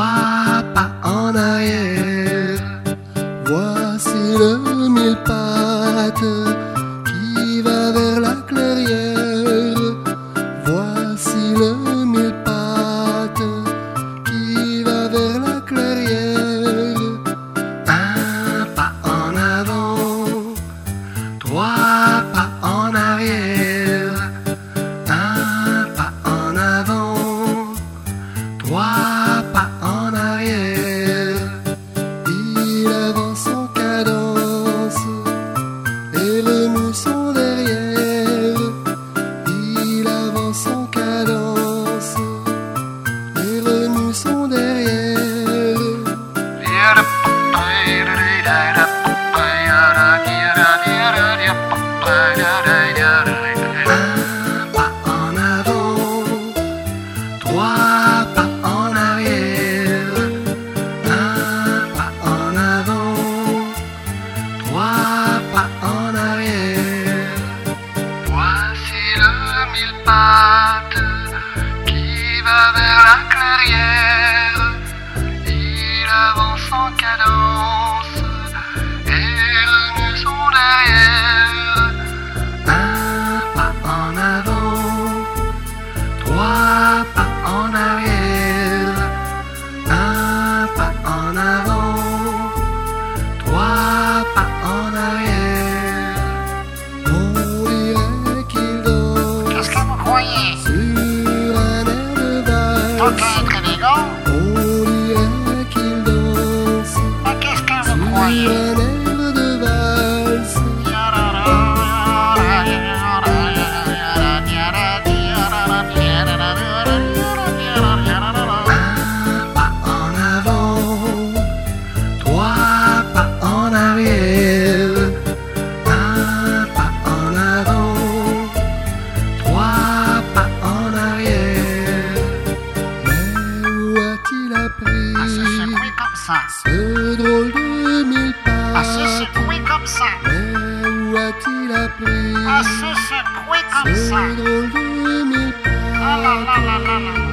Trois pas en arrière. Voici le mille pattes qui va vers la clairière. Voici le mille pattes qui va vers la clairière. Un pas en avant, trois pas en arrière. Un pas en avant, trois pas en arrière. Il avance en cadence et remue son derrière. Il avance en cadence et remue son derrière. Un pas en avant, trois pas en arrière. Un pas en avant, trois pas en arrière. Voici le mille pattes qui va vers la clairière. Il avance en cadence et remue son derrière. Un pas en avant, trois pas en arrière. Un pas en avant, trois pas en arrière. On dirait qu'il danse. Qu'est-ce que vous croyez? Sur un air de Pas valse. qu'être élégant? On dirait qu'il danse. Mais qu'est-ce que vous Sur croyez? un air de valse. Un pas en avant, trois pas en arrière. Un pas en avant, trois pas en arrière. Mais où a-t-il appris À se secouer comme ça. ce drôle de mille À se pattes? secouer comme ça. Mais où a-t-il appris À se secouer comme ça. ce drôle de mille Ah là là pattes? là là là.